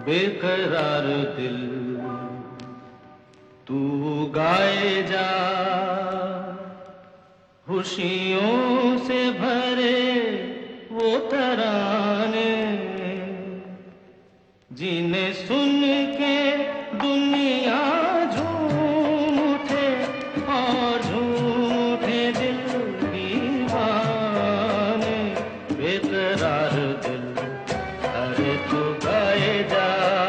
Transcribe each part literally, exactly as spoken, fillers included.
बेकरार दिल तू गाए जा, खुशियों से भरे वो तराने जिन्हें सुन के दुनिया झूम उठे और झूम उठे दिल दीवाने। बेकरार दिल अरे तू गाए जा।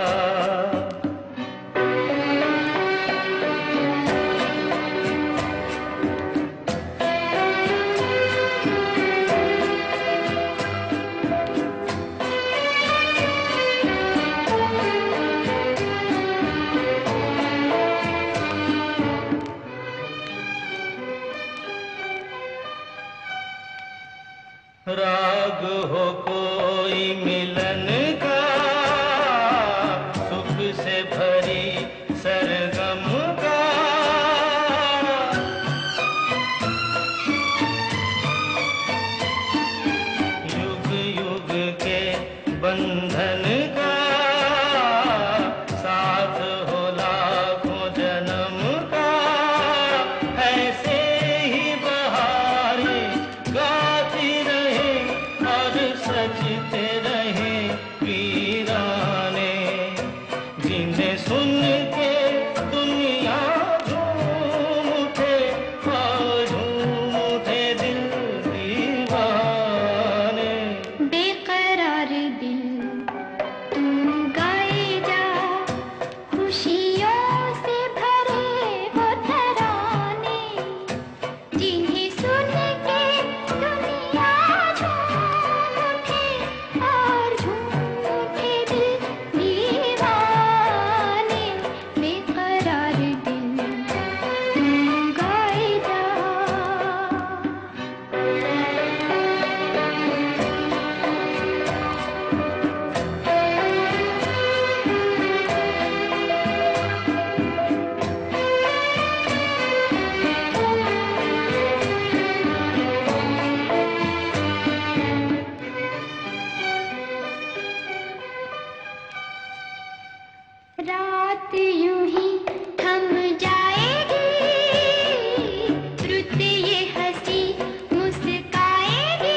राग हो कोई मिलन का, सुख से भरी सरगम का, युग युग के बंधन का, साथ हो लाखों जन्म का। ऐसे ही बहारें गाती रहे और सजते रहे वीराने, जिन्हें सुन के दुनिया झूम उठे और झूम उठे दिल दीवाने। बेकरार दिल तू गाए जा, खुशियों से भरे वो तराने जिन्हें सुन के दुनिया झूम उठे और झूम उठे दिल दीवाने। बेकरार दिल तू गाए जा। रात यूं ही थम जाएगी, रुत ये हंसी मुस्काएगी।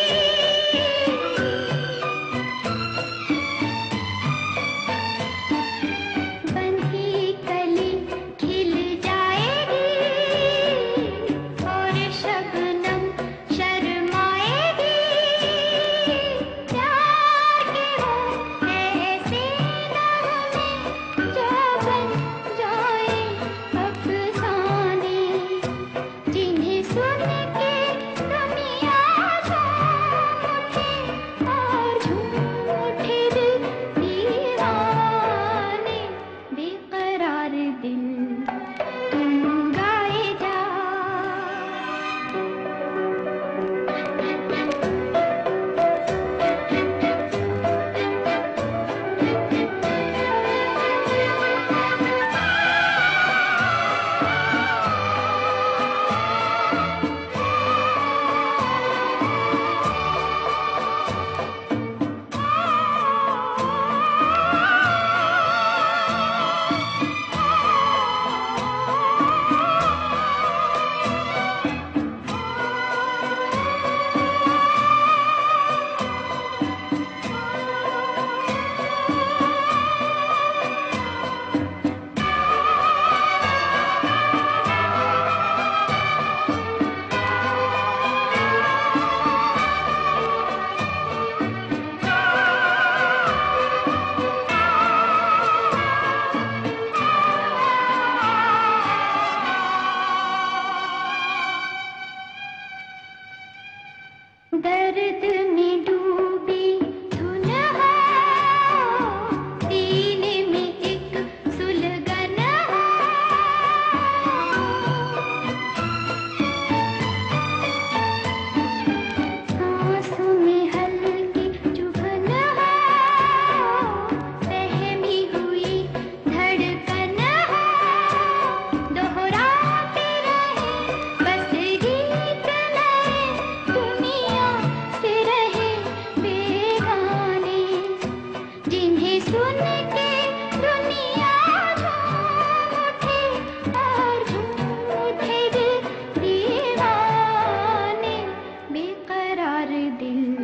बंधी कली खिल जाएगी और शबनम शर्माएगी। प्यार के हो ऐसे नगमे जो बन जाए अफसाने, जिन्हें सुन के दुनिया झूम उठे और झूम उठे दिल दीवाने। बेकरार दिल तू गाए जा। दर्द में डूबी धुन हो, सीने में एक सुलगन हो। सांसों में हल्की चुभन हो, सहमी हुई धड़कन हो। दोहराते रहे बस गीत नए, दुनिया से दिल